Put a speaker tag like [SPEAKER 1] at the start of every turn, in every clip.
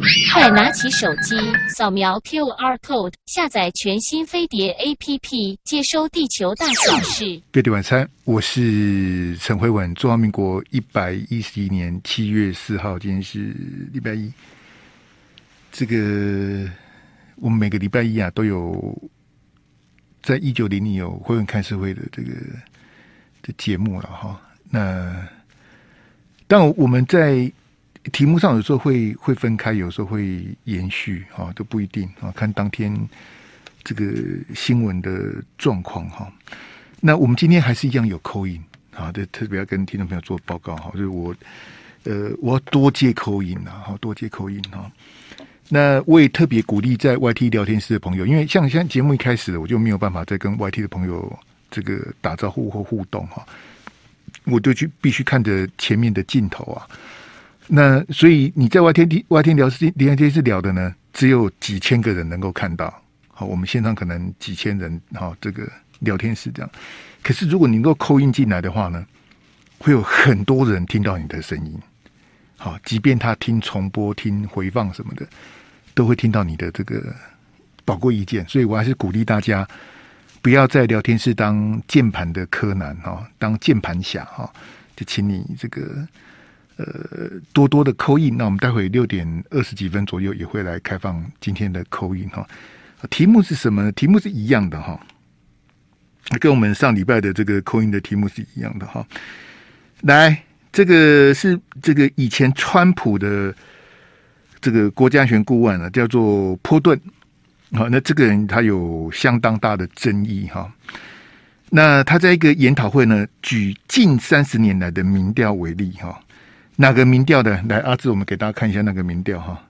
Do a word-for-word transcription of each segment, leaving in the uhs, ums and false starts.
[SPEAKER 1] 快拿起手机，扫描 Q R code， 下载全新飞碟 A P P， 接收地球大小事。
[SPEAKER 2] 飞碟晚餐，我是陈辉文。中华民国一百一十一年七月四号，今天是礼拜一。这个我们每个礼拜一啊，都有在一九零零有辉文看社会的这个的节目了哈。那但我们在题目上有时候会会分开，有时候会延续啊，都不一定啊，看当天这个新闻的状况哈。那我们今天还是一样有call in啊，这特别要跟听众朋友做报告哈，就是我呃我要多接call in啊，好多接call in哈。那我也特别鼓励在 Y T 聊天室的朋友，因为像现在节目一开始我就没有办法再跟 Y T 的朋友这个打招呼或互动哈，我就去必须看着前面的镜头啊。那所以你在 Y T Y T 聊聊天室聊的呢，只有几千个人能够看到。好，我们现场可能几千人，好，这个聊天室这样。可是如果你能够扣音进来的话呢，会有很多人听到你的声音。好，即便他听重播、听回放什么的，都会听到你的这个宝贵意见。所以我还是鼓励大家不要在聊天室当键盘的柯南哈，当键盘侠哈，就请你这个。呃，多多的call in，那我们待会六点二十几分左右也会来开放今天的call in哈。题目是什么呢？题目是一样的哈，跟我们上礼拜的这个call in的题目是一样的哈。来，这个是这个以前川普的这个国家安全顾问啊，叫做波顿。好，那这个人他有相当大的争议哈。那他在一个研讨会呢，举近三十年来的民调为例哈。哪个民调的？来，阿志，我们给大家看一下那个民调哈。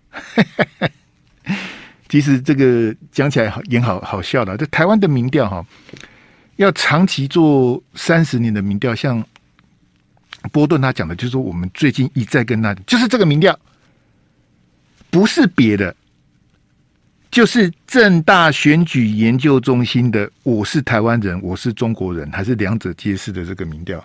[SPEAKER 2] 其实这个讲起来好也好好笑的，这台湾的民调哈，要长期做三十年的民调，像波顿他讲的，就是说我们最近一再跟他，就是这个民调，不是别的，就是政大选举研究中心的"我是台湾人，我是中国人"，还是两者皆是的这个民调。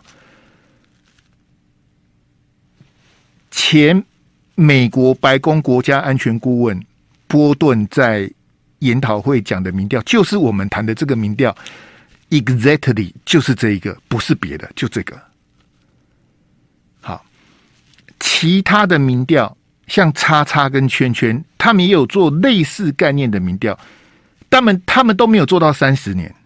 [SPEAKER 2] 前美国白宫国家安全顾问波顿在研讨会讲的民调，就是我们谈的这个民调 ，exactly 就是这一个，不是别的，就这个。好，其他的民调像叉叉跟圈圈，他们也有做类似概念的民调，他们他们都没有做到三十年，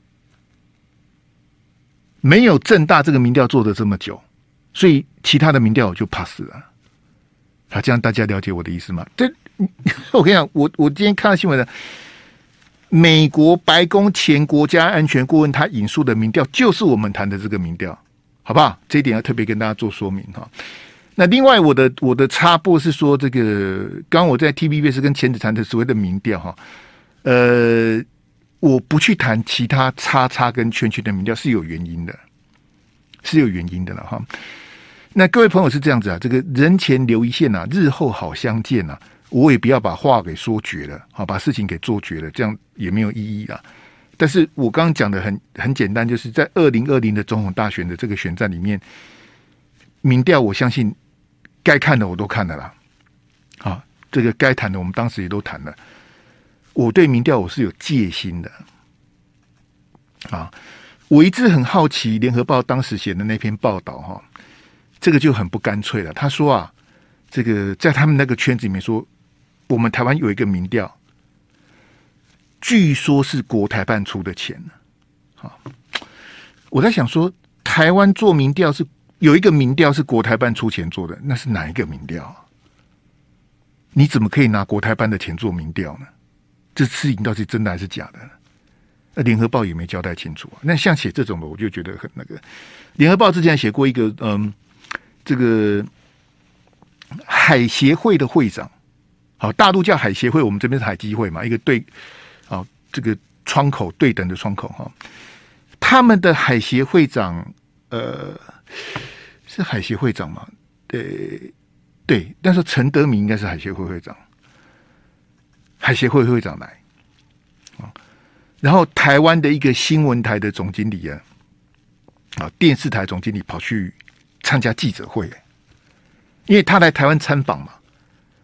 [SPEAKER 2] 没有政大这个民调做的这么久，所以其他的民调我就 pass 了。好，这样大家了解我的意思吗？这我跟你讲，我我今天看到新闻的，美国白宫前国家安全顾问他引述的民调，就是我们谈的这个民调，好不好？这一点要特别跟大家做说明哈。那另外，我的我的插播是说，这个刚刚我在 T V B 是跟前子谈的所谓的民调哈，呃，我不去谈其他叉叉跟圈圈的民调是有原因的，是有原因的了哈。那各位朋友是这样子啊，这个人前留一线啊，日后好相见啊。我也不要把话给说绝了，好，把事情给做绝了，这样也没有意义啊。但是我刚刚讲的很很简单，就是在二零二零的总统大选的这个选战里面，民调我相信该看的我都看了啦，啊，这个该谈的我们当时也都谈了。我对民调我是有戒心的，啊，我一直很好奇联合报当时写的那篇报道哈。这个就很不干脆了。他说啊，这个在他们那个圈子里面说，我们台湾有一个民调，据说是国台办出的钱。好，我在想说，台湾做民调是有一个民调是国台办出钱做的，那是哪一个民调？你怎么可以拿国台办的钱做民调呢？这事情到底是真的还是假的呢？那联合报也没交代清楚啊。那像写这种的，我就觉得很那个。联合报之前写过一个，嗯。这个海协会的会长，好，大陆叫海协会，我们这边是海基会嘛，一个对，好，这个窗口对等的窗口哈。他们的海协会长，呃，是海协会长吗？对，对，那时候陈德明应该是海协会会长，海协会会长来，啊，然后台湾的一个新闻台的总经理啊，啊，电视台总经理跑去参加记者会，因为他来台湾参访嘛，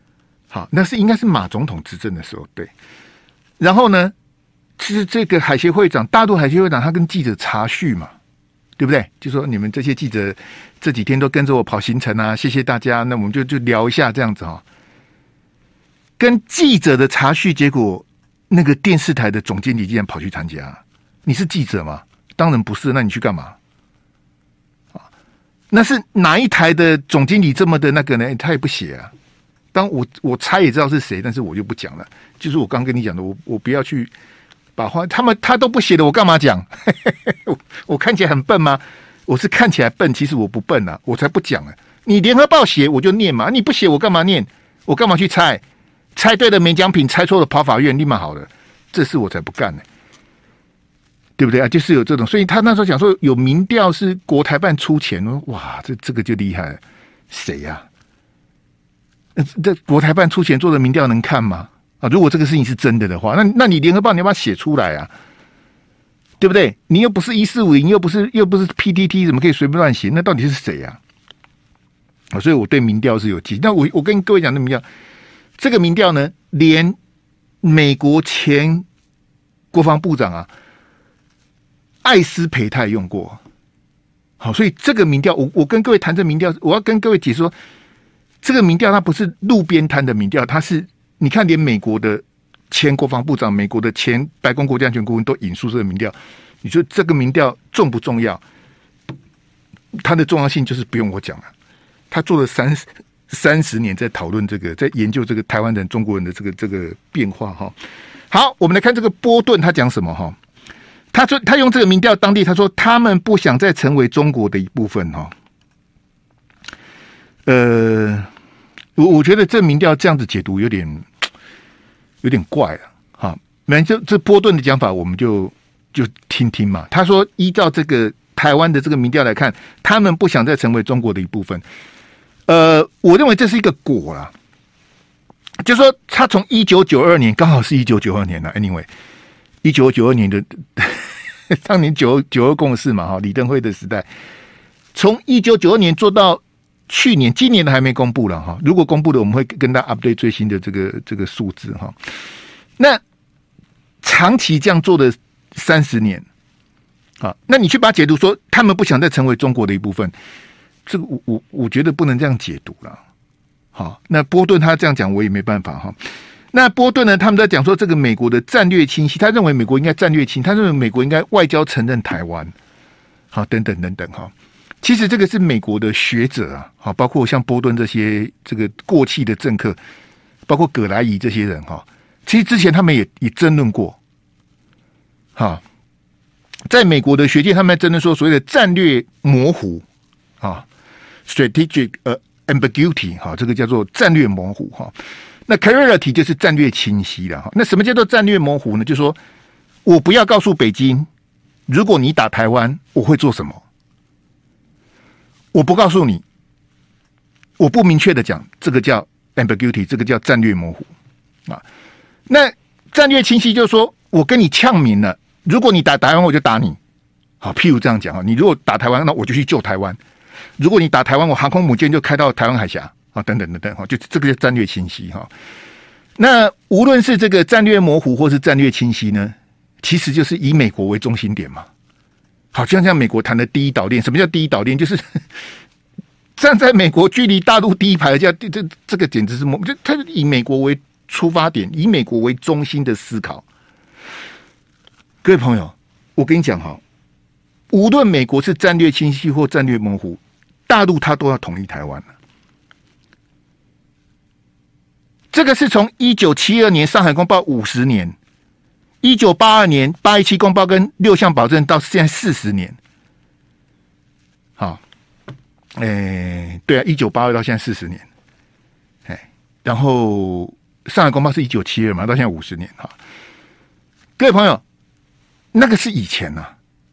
[SPEAKER 2] 好，那是应该是马总统执政的时候，对。然后呢，其实这个海协会长，大陆海协会长，他跟记者查叙嘛，对不对？就说你们这些记者这几天都跟着我跑行程啊，谢谢大家。那我们就就聊一下这样子哈、哦。跟记者的查叙，结果那个电视台的总经理竟然跑去参加。你是记者吗？当然不是，那你去干嘛？啊，那是哪一台的总经理这么的那个呢？他也不写啊。当我我猜也知道是谁，但是我就不讲了。就是我刚跟你讲的，我我不要去把话，他们他都不写的，我干嘛讲？我, 我看起来很笨吗？我是看起来笨，其实我不笨啊，我才不讲啊。你联合报写我就念嘛，你不写我干嘛念？我干嘛去猜？猜对的没奖品，猜错了跑法院，立马好了。这事我才不干呢、欸，对不对啊？就是有这种，所以他那时候讲说有民调是国台办出钱，哇，这这个就厉害了，谁呀、啊？这国台办出钱做的民调能看吗？啊，如果这个事情是真的的话，那那你联合报你要把它写出来啊，对不对？你又不是一四五零，又不是又不是 P T T， 怎么可以随便乱写？那到底是谁呀、啊？啊，所以我对民调是有记。那我我跟各位讲的民调，这个民调呢，连美国前国防部长啊艾斯培泰用过。好，所以这个民调，我我跟各位谈这民调，我要跟各位解说。这个民调它不是路边摊的民调，它是你看，连美国的前国防部长、美国的前白宫国家安全顾问都引述这个民调。你说这个民调重不重要？它的重要性就是不用我讲了。他做了三十三十年，在讨论这个，在研究这个台湾人、中国人的这个这个变化哈。好，我们来看这个波顿他讲什么哈？他说他用这个民调当地，他说他们不想再成为中国的一部分哈。呃，我我觉得这民调这样子解读有点有点怪了哈。那这这波顿的讲法，我们就就听听嘛。他说，依照这个台湾的这个民调来看，他们不想再成为中国的一部分。呃，我认为这是一个果啦，就说他从一九九二年，刚好是一九九二年了。Anyway， 一九九二年的当年九九二共识嘛，哈，李登辉的时代，从一九九二年做到。去年、今年的还没公布了哈。如果公布的，我们会跟大家 update 最新的这个这个数字哈。那长期这样做的三十年，啊，那你去把它解读说他们不想再成为中国的一部分，这个我我我觉得不能这样解读了。好，那波顿他这样讲，我也没办法哈。那波顿呢，他们在讲说这个美国的战略清晰，他认为美国应该战略清晰，他认为美国应该外交承认台湾，好，等等等等哈。其实这个是美国的学者啊，好，包括像波顿这些这个过气的政客，包括葛莱仪这些人哈，其实之前他们也也争论过，哈，在美国的学界，他们争论说所谓的战略模糊啊 ，strategic 呃 ambiguity 哈，这个叫做战略模糊哈。那 clarity 就是战略清晰了哈。那什么叫做战略模糊呢？就是说我不要告诉北京，如果你打台湾，我会做什么。我不告诉你，我不明确的讲，这个叫 ambiguity， 这个叫战略模糊啊。那战略清晰就是说我跟你呛明了，如果你打台湾，我就打你。好，譬如这样讲啊，你如果打台湾，那我就去救台湾；如果你打台湾，我航空母舰就开到台湾海峡啊，等等等等哈，就这个叫战略清晰哈。那无论是这个战略模糊或是战略清晰呢，其实就是以美国为中心点嘛。好像像美国谈的第一岛链，什么叫第一岛链？就是站在美国距离大陆第一排的叫这这这个简直是就他以美国为出发点，以美国为中心的思考。各位朋友，我跟你讲哈，无论美国是战略清晰或战略模糊，大陆它都要统一台湾了。这个是从一九七二年上海公报五十年。一九八二年八一七公报跟六项保证到现在四十年，好，诶，对啊，一九八二到现在四十年，哎，然后上海公报是一九七二嘛，到现在五十年哈。各位朋友，那个是以前呐、啊，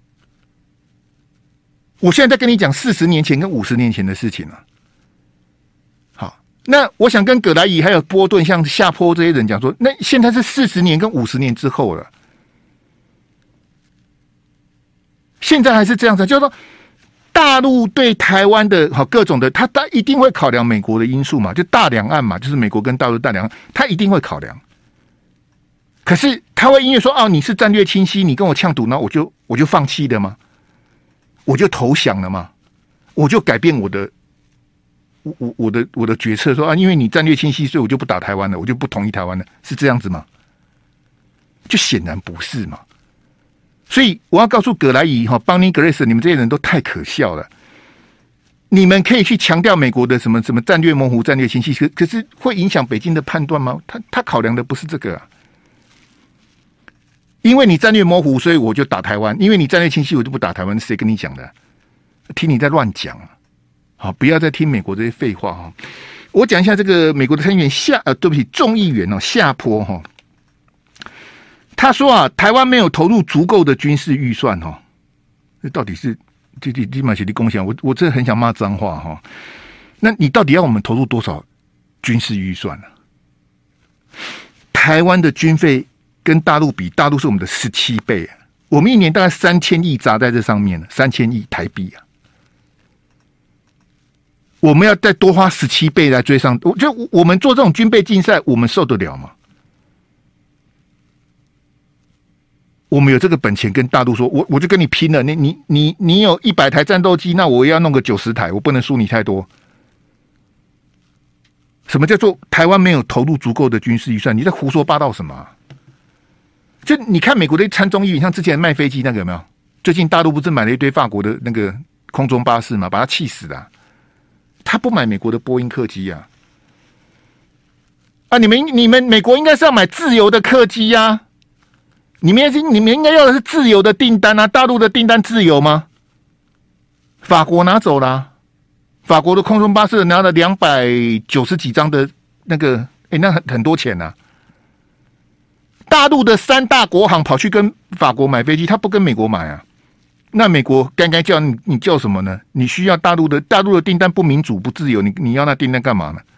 [SPEAKER 2] 我现在在跟你讲四十年前跟五十年前的事情啊。好，那我想跟葛莱仪还有波顿像夏坡这些人讲说，那现在是四十年跟五十年之后了，现在还是这样子，就是说大陆对台湾的好各种的，他他一定会考量美国的因素嘛，就大两岸嘛，就是美国跟大陆大两岸，他一定会考量。可是他会因为说哦，你是战略清晰，你跟我呛赌，那我就我就放弃了吗？我就投降了吗？我就改变我的我我我的我的决策说啊，因为你战略清晰，所以我就不打台湾了，我就不同意台湾了，是这样子吗？就显然不是嘛。所以我要告诉葛莱仪哈、邦尼、格雷斯，你们这些人都太可笑了。你们可以去强调美国的什么什么战略模糊、战略清晰，可可是会影响北京的判断吗？他他考量的不是这个啊。因为你战略模糊，所以我就打台湾；因为你战略清晰，我就不打台湾。谁跟你讲的？听你在乱讲啊！好，不要再听美国这些废话哈。我讲一下这个美国的参议员夏呃，对不起，众议员哦夏坡哈。他说啊，台湾没有投入足够的军事预算哈，这到底是这这立马写的贡献？我我真的很想骂脏话哈。那你到底要我们投入多少军事预算呢、啊？台湾的军费跟大陆比，大陆是我们的十七倍、啊，我们一年大概三千亿砸在这上面了，三千亿台币啊！我们要再多花十七倍来追上，就我们做这种军备竞赛，我们受得了吗？我们有这个本钱跟大陆说，我我就跟你拼了。你你你你有一百台战斗机，那我也要弄个九十台，我不能输你太多。什么叫做台湾没有投入足够的军事预算？你在胡说八道什么、啊？就你看美国的参众议员，像之前卖飞机那个有没有？最近大陆不是买了一堆法国的那个空中巴士嘛，把他气死了、啊。他不买美国的波音客机啊！啊，你们你们美国应该是要买自由的客机呀、啊！你们你们应该要的是自由的订单啊！大陆的订单自由吗？法国拿走了、啊，法国的空中巴士拿了两百九十几张的那个，哎、欸，那很很多钱呐、啊！大陆的三大国行跑去跟法国买飞机，他不跟美国买啊？那美国该该叫你你叫什么呢？你需要大陆的大陆的订单不民主不自由，你你要那订单干嘛呢？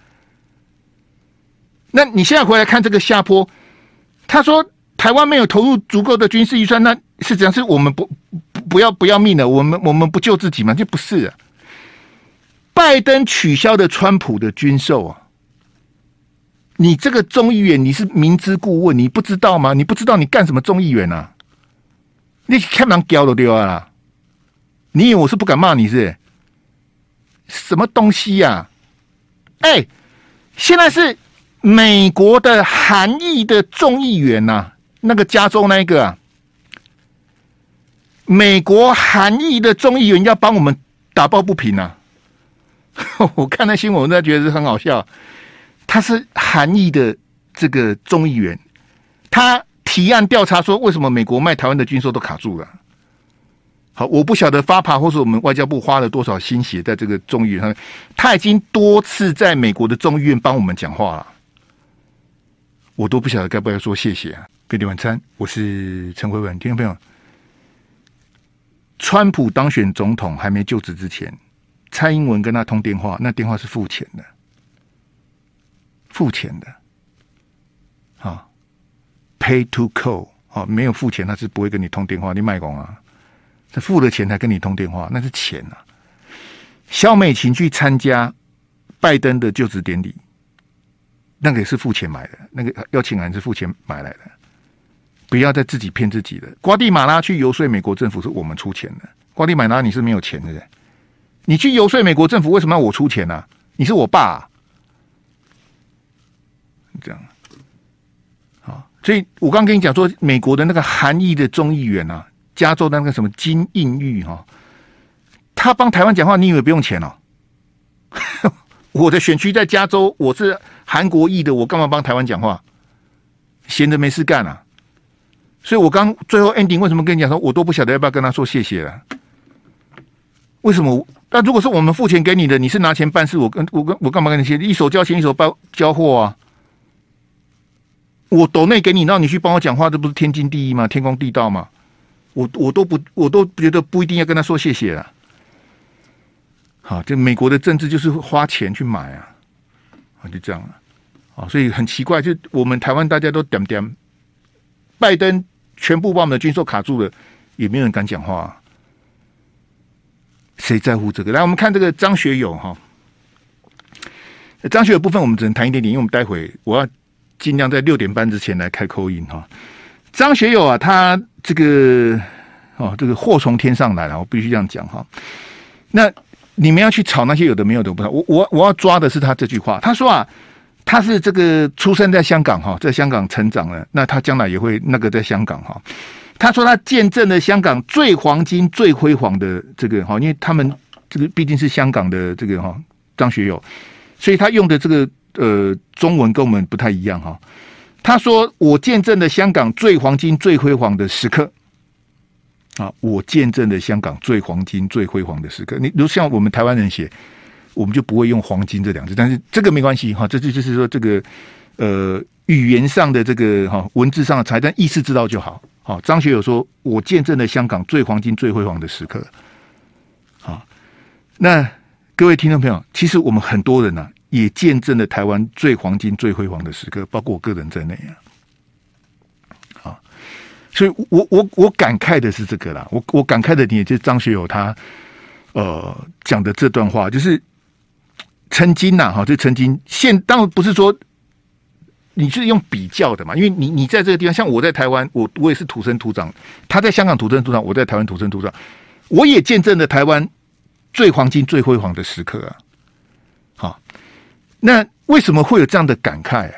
[SPEAKER 2] 那你现在回来看这个下坡，他说。台湾没有投入足够的军事预算，那是讲是我们不不要不要命了，我们我们不救自己吗？这不是啊！拜登取消的川普的军售啊，你这个众议员你是明知故问，你不知道吗？你不知道你干什么众议员啊？你看人屌都丢啊！你以为我是不敢骂你是？什么东西呀、啊？哎、欸，现在是美国的韩裔的众议员呐、啊。那个加州那一个啊，美国韩裔的众议员要帮我们打抱不平啊！我看那新闻，我真的觉得是很好笑。他是韩裔的这个众议员，他提案调查说，为什么美国卖台湾的军售都卡住了？好，我不晓得发爬或是我们外交部花了多少心血在这个众议院上面，他已经多次在美国的众议院帮我们讲话了，我都不晓得该不该说谢谢啊！贝蒂晚餐，我是陈慧文，听众朋友，川普当选总统还没就职之前，蔡英文跟他通电话，那电话是付钱的，付钱的，啊 ，pay to call， 啊，没有付钱他是不会跟你通电话，你卖公啊，是付了钱才跟你通电话，那是钱啊。萧美琴去参加拜登的就职典礼，那个也是付钱买的，那个邀请函是付钱买来的。不要再自己骗自己了。瓜地马拉去游说美国政府是我们出钱的，瓜地马拉你是没有钱的，你去游说美国政府为什么要我出钱啊？你是我爸、啊，这样。好，所以我刚跟你讲说，美国的那个韩裔的众议员啊，加州的那个什么金应玉哈、哦，他帮台湾讲话，你以为不用钱哦？我的选区在加州，我是韩国裔的，我干嘛帮台湾讲话？闲着没事干啊！所以我刚最后 ending 为什么跟你讲说，我都不晓得要不要跟他说谢谢了？为什么？那如果是我们付钱给你的，你是拿钱办事，我跟我跟我干嘛跟你谢？一手交钱一手包交货啊！我抖内给你，让你去帮我讲话，这不是天经地义吗？天公地道吗？我我都不我都觉得不一定要跟他说谢谢了。好，这美国的政治就是花钱去买啊，啊就这样了。啊，所以很奇怪，就我们台湾大家都点点，拜登全部把我们的军售卡住了，也没有人敢讲话、啊。 谁在乎这个？来，我们看这个张学友哈。张学友部分我们只能谈一点点，因为我们待会我要尽量在六点半之前来开口音哈。张学友啊，他这个哦，这个祸从天上来了，我必须这样讲哈。那你们要去吵那些有的没有的，我不知道。我我我要抓的是他这句话，他说啊，他是这个出生在香港哈，在香港成长了，那他将来也会那个在香港哈。他说他见证了香港最黄金、最辉煌的这个哈，因为他们这个毕竟是香港的这个哈张学友。所以他用的这个呃中文跟我们不太一样哈。他说：“我见证了香港最黄金、最辉煌的时刻。”啊，我见证了香港最黄金、最辉煌的时刻。你如像我们台湾人写，我们就不会用“黄金”这两字，但是这个没关系哈。这就就是说这个呃语言上的这个哈文字上的差，但意思知道就好。好，张学友说：“我见证了香港最黄金、最辉煌的时刻。”好，那。各位听众朋友，其实我们很多人啊，也见证了台湾最黄金、最辉煌的时刻，包括我个人在内啊。好，所以我我我感慨的是这个啦，我我感慨的点就是张学友他呃讲的这段话，就是曾经呐，哈，就曾经现当然不是说你是用比较的嘛，因为你你在这个地方，像我在台湾，我我也是土生土长，他在香港土生土长，我在台湾土生土长，我也见证了台湾最黄金、最辉煌的时刻啊！好，那为什么会有这样的感慨啊？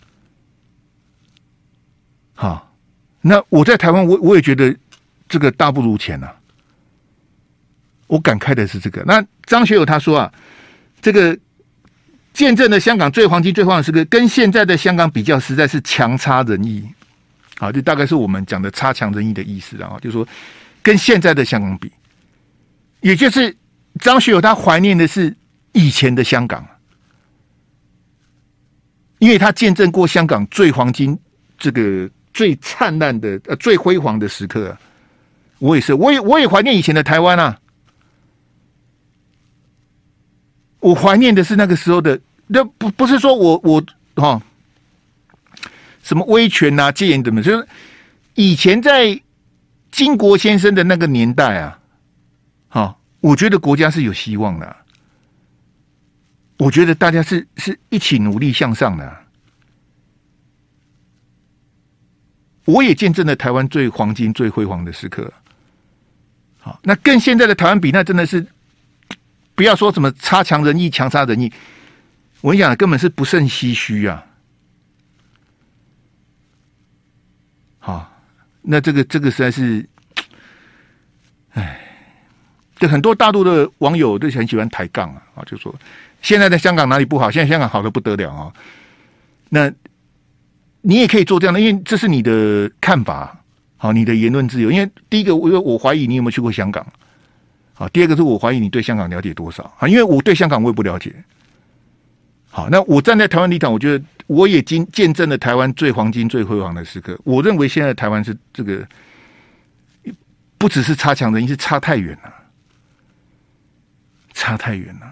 [SPEAKER 2] 好，那我在台湾，我我也觉得这个大不如前啊。我感慨的是这个。那张学友他说啊，这个见证了香港最黄金、最辉煌的时刻，跟现在的香港比较，实在是强差人意。好，就大概是我们讲的差强人意的意思啊，就是说跟现在的香港比，也就是。张学友他怀念的是以前的香港，因为他见证过香港最黄金、这个最灿烂的、呃最辉煌的时刻、啊。我也是，我也我也怀念以前的台湾啊。我怀念的是那个时候的，那不不是说我我哈、哦、什么威权啊、戒严等等，就是以前在金国先生的那个年代啊，好、哦。我觉得国家是有希望的、啊，我觉得大家是是一起努力向上的、啊。我也见证了台湾最黄金、最辉煌的时刻。好，那跟现在的台湾比，那真的是不要说什么差强人意、强差人意，我跟你讲，根本是不胜唏嘘啊。好，那这个这个实在是，唉。就很多大陆的网友都很喜欢抬杠啊，就说现在在香港哪里不好，现在香港好得不得了啊。那你也可以做这样的，因为这是你的看法，好，你的言论自由。因为第一个，我我怀疑你有没有去过香港，好，第二个是我怀疑你对香港了解多少啊，因为我对香港我也不了解。好，那我站在台湾立场，我觉得我也经见证了台湾最黄金、最辉煌的时刻。我认为现在的台湾是这个不只是差强人意，是差太远了。差太远了，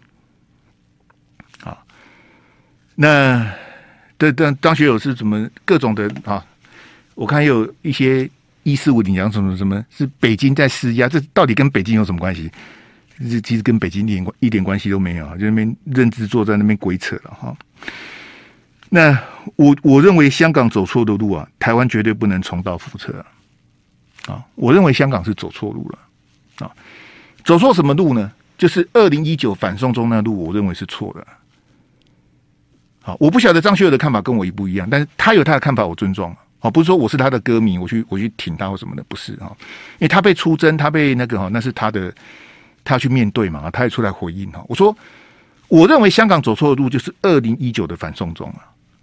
[SPEAKER 2] 啊，那对对，张学友是怎么各种的啊？我看有一些一四五零讲什么什么是北京在施压，这到底跟北京有什么关系？其实跟北京一点一点关系都没有，就那边认知作战那边鬼扯了哈。那我我认为香港走错的路啊，台湾绝对不能重蹈覆辙啊！啊，我认为香港是走错路了啊，走错什么路呢？就是二零一九反送中那路，我认为是错的。好，我不晓得张学友的看法跟我一不一样，但是他有他的看法，我尊重。好，不是说我是他的歌迷，我去我去挺他或什么的，不是哈。因为他被出征，他被那个哈，那是他的，他要去面对嘛，他也出来回应哈。我说，我认为香港走错的路就是二零一九的反送中啊。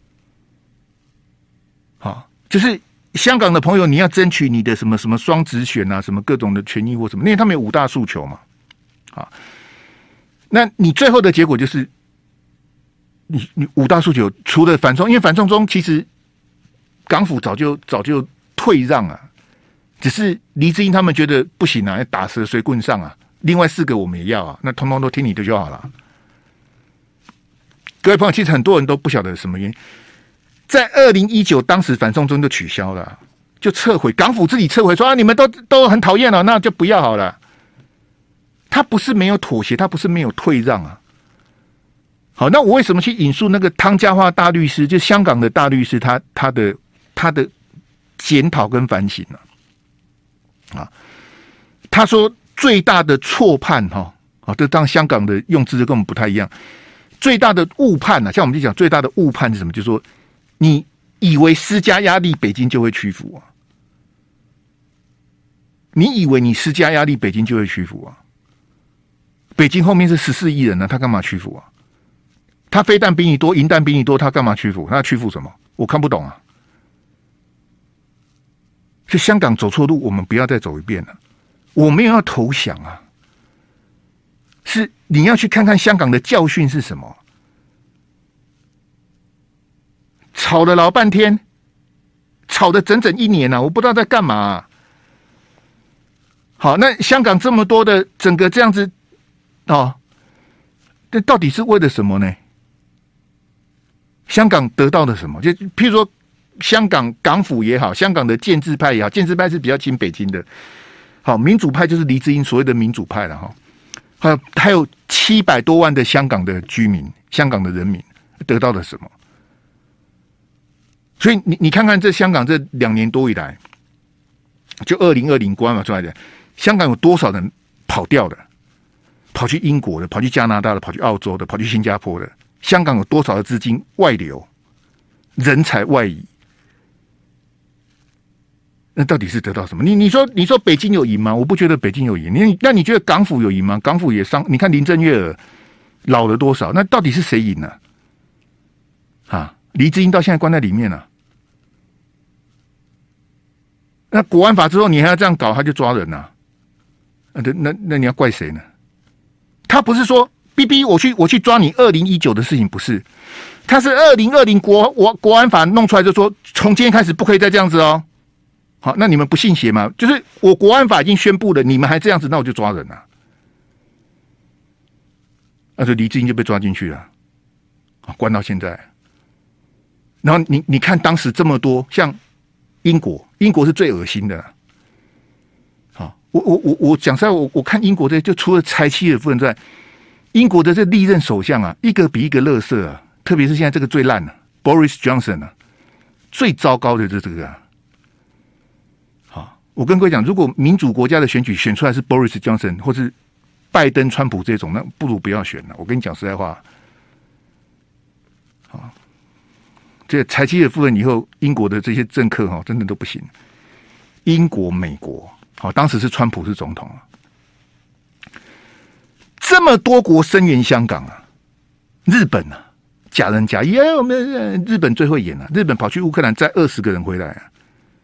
[SPEAKER 2] 好，就是香港的朋友，你要争取你的什么什么双直选啊，什么各种的权益或什么，因为他们有五大诉求嘛。啊，那你最后的结果就是，你你五大诉求除了反送，因为反送中其实港府早就早就退让啊，只是黎智英他们觉得不行啊，打蛇随棍上啊，另外四个我们也要啊，那通通都听你的就好了。各位朋友，其实很多人都不晓得什么原因，在二零一九当时反送中就取消了，就撤回，港府自己撤回说啊，你们都都很讨厌了，那就不要好了。他他不是没有妥协，他不是没有退让啊。好，那我为什么去引述那个汤家骅大律师，就香港的大律师，他他的他的检讨跟反省呢、啊？啊，他说最大的错判哈，啊，这当香港的用字就跟我们不太一样。最大的误判啊，像我们就讲最大的误判是什么？就是说你以为施加压力，北京就会屈服啊？你以为你施加压力，北京就会屈服啊？北京后面是十四亿人呢、啊，他干嘛屈服啊？他飞弹比你多，银弹比你多，他干嘛屈服？他屈服什么？我看不懂啊！是香港走错路，我们不要再走一遍了。我没有要投降啊，是你要去看看香港的教训是什么。吵了老半天，吵了整整一年啊，我不知道在干嘛、啊。好，那香港这么多的整个这样子哦，这到底是为了什么呢？香港得到了什么？就譬如说，香港港府也好，香港的建制派也好，建制派是比较亲北京的。好，民主派就是黎智英所谓的民主派了哈。还有还有七百多万的香港的居民，香港的人民得到了什么？所以你你看看这香港这两年多以来，就二零二零国安法出来的，香港有多少人跑掉的？跑去英国的，跑去加拿大的，跑去澳洲的，跑去新加坡的。香港有多少的资金外流，人才外移？那到底是得到什么？你你说你说北京有赢吗？我不觉得北京有赢。你那你觉得港府有赢吗？港府也伤。你看林郑月娥老了多少？那到底是谁赢呢？啊，黎智英到现在关在里面了、啊。那国安法之后，你还要这样搞，他就抓人呐、啊？那那那你要怪谁呢？他不是说。B B， 我去我去抓你二零一九的事情不是，他是二零二零国国国安法弄出来就说从今天开始不可以再这样子哦。好，那你们不信邪吗？就是我国安法已经宣布了，你们还这样子，那我就抓人啊。那就黎智英就被抓进去了，关到现在。然后你你看当时这么多，像英国，英国是最恶心的。好，我我我我讲实在，我我看英国这就除了柴契尔夫人之外。英国的这历任首相啊，一个比一个垃圾啊，特别是现在这个最烂的、啊、Boris Johnson 啊，最糟糕的就是这个啊。好，我跟各位讲，如果民主国家的选举选出来是 Boris Johnson 或是拜登、川普这种，那不如不要选了。我跟你讲实在话，好，这柴契尔夫人以后，英国的这些政客哈、哦，真的都不行。英国、美国，好，当时是川普是总统啊。这么多国声援香港啊，日本啊，假仁假义，哎，我们日本最会演了、啊。日本跑去乌克兰载二十个人回来啊，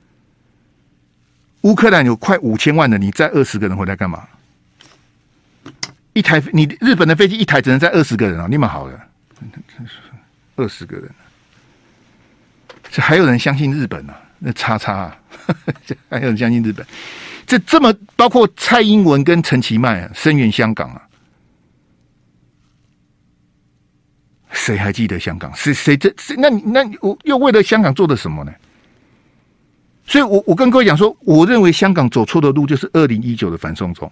[SPEAKER 2] 乌克兰有快五千万的，你载二十个人回来干嘛？一台你日本的飞机一台只能载二十个人啊，你们好了，二十个人，这还有人相信日本啊？那叉叉、啊，还有人相信日本？这这么包括蔡英文跟陈其迈啊，声援香港啊。谁还记得香港？谁谁这？那那我又为了香港做了什么呢？所以我，我我跟各位讲说，我认为香港走错的路就是二零一九的反送中，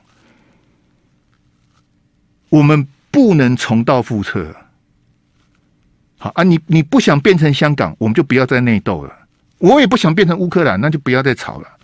[SPEAKER 2] 我们不能重蹈覆辙。好啊，你你不想变成香港，我们就不要再内斗了。我也不想变成乌克兰，那就不要再吵了。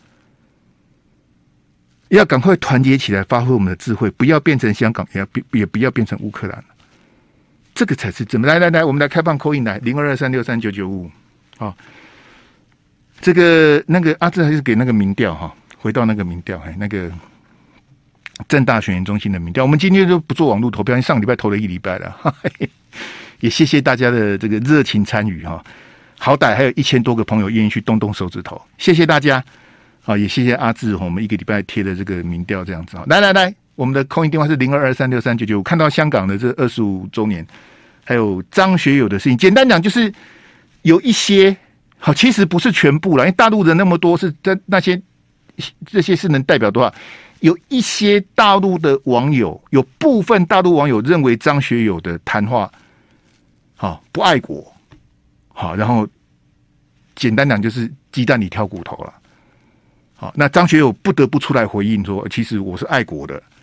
[SPEAKER 2] 要赶快团结起来，发挥我们的智慧，不要变成香港，也要也不要变成乌克兰。这个才是怎么来来来，我们来开放call in来零二二三六三九九五啊。这个那个阿志还是给那个民调哈，回到那个民调，哎，那个政大选研中心的民调，我们今天就不做网络投票，因为上礼拜投了一礼拜了，哈嘿也谢谢大家的这个热情参与哈。好歹还有一千多个朋友愿意去动动手指头，谢谢大家啊，也谢谢阿志，我们一个礼拜贴的这个民调这样子啊，来来来。我们的call in电话是零二二三六三九九五。看到香港的这二十五周年，还有张学友的事情，简单讲就是有一些好，其实不是全部啦，因为大陆人那么多，是在那些这些是能代表多少？有一些大陆的网友，有部分大陆网友认为张学友的谈话好不爱国，好，然后简单讲就是鸡蛋里挑骨头了。好，那张学友不得不出来回应说，其实我是爱国的。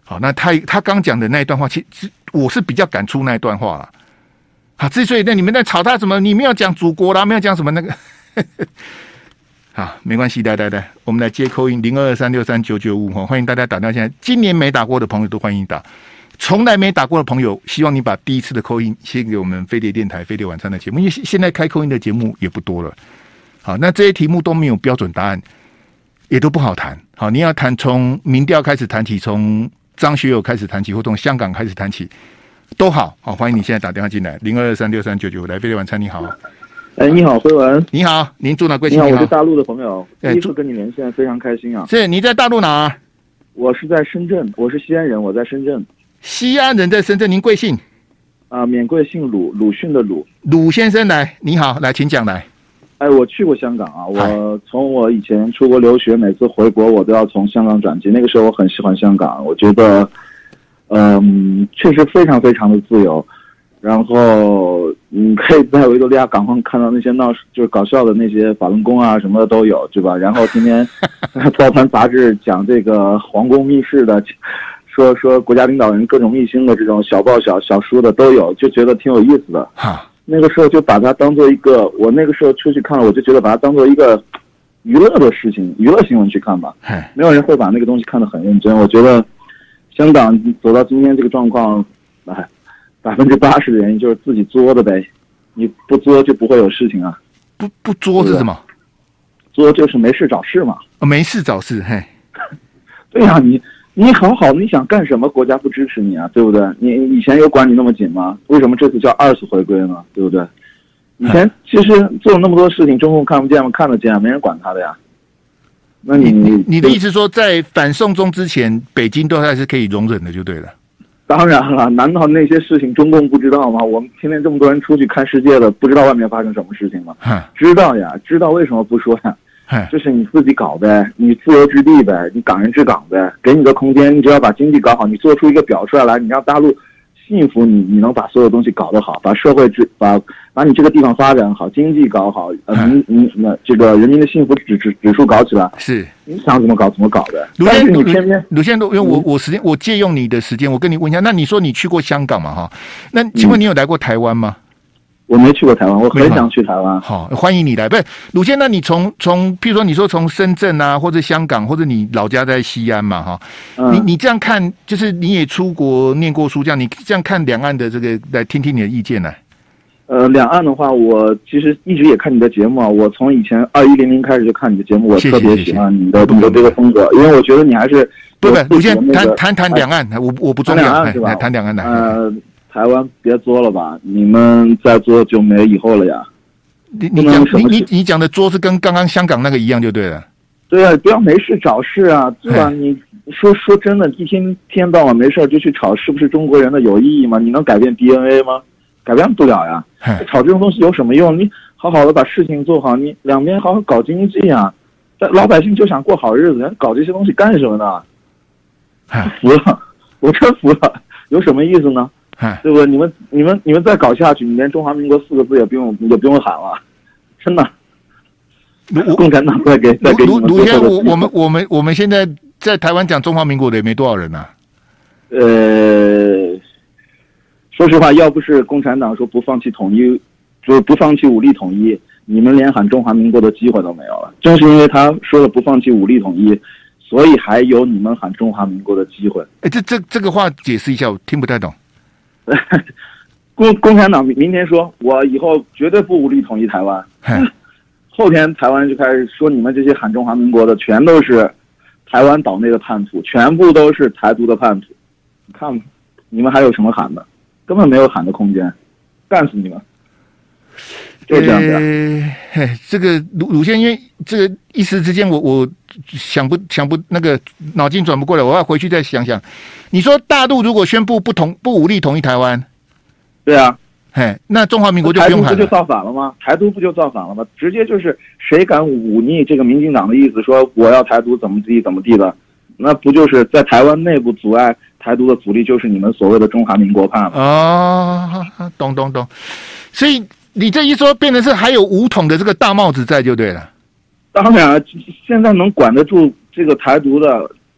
[SPEAKER 2] 好，那他他刚讲的那一段话，其实我是比较感触那一段话啦。好，之所以那你们在吵他什么，你没有讲祖国啦，没有讲什么那个。好，没关系，来来来，我们来接call in零二二三六三九九五哈，欢迎大家打电话。现在今年没打过的朋友都欢迎打，从来没打过的朋友，希望你把第一次的call in先给我们飞碟电台飞碟晚餐的节目，因为现在开call in的节目也不多了。好，那这些题目都没有标准答案，也都不好谈。好，你要谈从民调开始谈起，从张学友开始谈起，或从香港开始谈起，都好。好，欢迎你现在打电话进来，零二二三六三九九五，来飞碟晚餐，你好。
[SPEAKER 3] 哎，你好，辉文。
[SPEAKER 2] 你好，您住哪？贵
[SPEAKER 3] 姓？你好，我是大陆的朋友，第一次跟你连线，非常开心啊。
[SPEAKER 2] 是，你在大陆哪？
[SPEAKER 3] 我是在深圳，我是西安人，我在深圳。
[SPEAKER 2] 西安人在深圳，您贵姓？
[SPEAKER 3] 啊、呃，免贵姓鲁，鲁迅的鲁。
[SPEAKER 2] 鲁先生来，你好，来，请讲来。
[SPEAKER 3] 哎，我去过香港啊，我从我以前出国留学，每次回国我都要从香港转机，那个时候我很喜欢香港，我觉得，嗯，确实非常非常的自由。然后，你可以在维多利亚港湾看到那些闹就是搞笑的那些法轮功啊什么的都有，对吧？然后今天报刊杂志讲这个皇宫密室的，说说国家领导人各种秘辛的这种小报小小书的都有，就觉得挺有意思的。
[SPEAKER 2] 哈，
[SPEAKER 3] 那个时候就把它当做一个，我那个时候出去看了，我就觉得把它当做一个娱乐的事情，娱乐新闻去看吧。没有人会把那个东西看得很认真。我觉得香港走到今天这个状况，哎。百分之八十的原因就是自己作的呗，你不作就不会有事情啊。
[SPEAKER 2] 不不作是什么？
[SPEAKER 3] 作就是没事找事嘛。
[SPEAKER 2] 哦、没事找事，嘿。
[SPEAKER 3] 对呀、啊，你你好好，你想干什么，国家不支持你啊，对不对？你以前有管你那么紧吗？为什么这次叫二次回归呢？对不对？以前其实做了那么多事情，中共看不见吗？看得见，没人管他的呀。那你
[SPEAKER 2] 你你的意思说，在反送中之前，北京都还是可以容忍的，就对了。
[SPEAKER 3] 当然了，难道那些事情中共不知道吗？我们天天这么多人出去看世界的，不知道外面发生什么事情吗？知道呀，知道为什么不说呀？这是你自己搞呗，你自由之地呗，你港人治港呗，给你个空间，你只要把经济搞好，你做出一个表出来，你让大陆信服你，你能把所有东西搞得好，把社会治把把你这个地方发展好，经济搞好，呃，民民那这个人民的幸福指指指数搞起来，
[SPEAKER 2] 是你
[SPEAKER 3] 想怎么搞怎么搞的。
[SPEAKER 2] 但
[SPEAKER 3] 是你偏偏
[SPEAKER 2] 鲁先生，因为我我时间我借用你的时间，我跟你问一下，那你说你去过香港嘛？哈，那请问你有来过台湾吗？
[SPEAKER 3] 嗯我没去过台湾，我很想去台湾。
[SPEAKER 2] 好，欢迎你来。不是鲁先生，那你从从，譬如说，你说从深圳啊，或者香港，或者你老家在西安嘛，哈、嗯，你你这样看，就是你也出国念过书，这样你这样看两岸的这个，来听听你的意见来。
[SPEAKER 3] 呃，两岸的话，我其实一直也看你的节目啊，我从以前二一零零开始就看你的节目，我特别喜欢你的你的这个风格，因为我觉得你还是
[SPEAKER 2] 不不，鲁先生谈谈谈两岸，我我不重要，
[SPEAKER 3] 谈两岸是吧？
[SPEAKER 2] 谈两岸的。
[SPEAKER 3] 呃。台湾别作了吧，你们再作就没以后了呀。
[SPEAKER 2] 你你讲你你你讲的作是跟刚刚香港那个一样就对了。
[SPEAKER 3] 对啊，不要没事找事啊，对吧？你说说真的，一天天到晚没事就去吵是不是中国人的有意义吗？你能改变 D N A 吗？改变不了呀。吵这种东西有什么用？你好好的把事情做好，你两边好好搞经济啊。但老百姓就想过好日子，人搞这些东西干什么呢？服了，我真服了，有什么意思呢？对不对？你们你们你们再搞下去，你连中华民国四个字也不用也不用喊了，真的。共产党再给再给你们
[SPEAKER 2] 鲁先，我我们我们我们现在在台湾讲中华民国的也没多少人呐、啊。
[SPEAKER 3] 呃，说实话，要不是共产党说不放弃统一，就是不放弃武力统一，你们连喊中华民国的机会都没有了。正是因为他说了不放弃武力统一，所以还有你们喊中华民国的机会。
[SPEAKER 2] 哎，这这这个话解释一下，我听不太懂。
[SPEAKER 3] 共共产党明天说，我以后绝对不武力统一台湾。后天台湾就开始说，你们这些喊中华民国的，全都是台湾岛内的叛徒，全部都是台独的叛徒。你看吧，你们还有什么喊的？根本没有喊的空间，干死你们！就这样子、啊。
[SPEAKER 2] 呃，这个鲁鲁先生，因为这个一时之间我，我我想不想不那个脑筋转不过来，我要回去再想想。你说大陆如果宣布不同不武力统一台湾，
[SPEAKER 3] 对啊，
[SPEAKER 2] 嘿，那中华民国就不用喊了。
[SPEAKER 3] 台独不就造反了吗？台独不就造反了吗？直接就是谁敢忤逆这个民进党的意思，说我要台独怎么地怎么地的，那不就是在台湾内部阻碍台独的阻力，就是你们所谓的中华民国派吗？
[SPEAKER 2] 哦，懂懂懂。所以你这一说，变成是还有武统的这个大帽子在就对了。
[SPEAKER 3] 当然，现在能管得住这个台独的，嗯，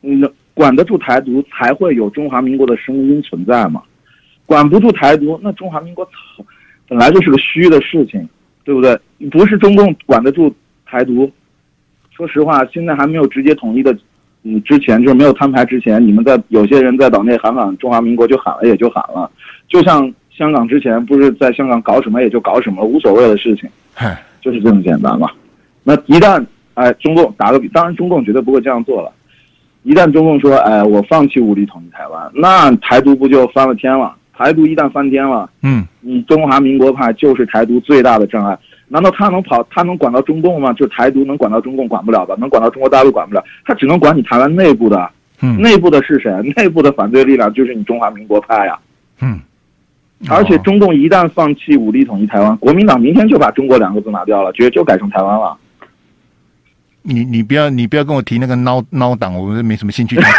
[SPEAKER 3] 管得住台独，才会有中华民国的声音存在嘛。管不住台独，那中华民国本来就是个虚的事情，对不对？不是中共管得住台独。说实话，现在还没有直接统一的，嗯，之前就是没有摊牌之前，你们在有些人在岛内喊喊中华民国就喊了也就喊了，就像香港之前不是在香港搞什么也就搞什么，无所谓的事情，就是这么简单嘛。那一旦哎中共打个比，当然中共绝对不会这样做了。一旦中共说哎我放弃武力统一台湾，那台独不就翻了天了？台独一旦翻天了，嗯，你中华民国派就是台独最大的障碍。难道他能跑？他能管到中共吗？就台独能管到中共管不了吧？能管到中国大陆管不了？他只能管你台湾内部的。嗯，内部的是谁？内部的反对力量就是你中华民国派呀。嗯，而且中共一旦放弃武力统一台湾，国民党明天就把中国两个字拿掉了，直接就改成台湾了。
[SPEAKER 2] 你你不要你不要跟我提那个孬孬党，我没什么兴趣讲。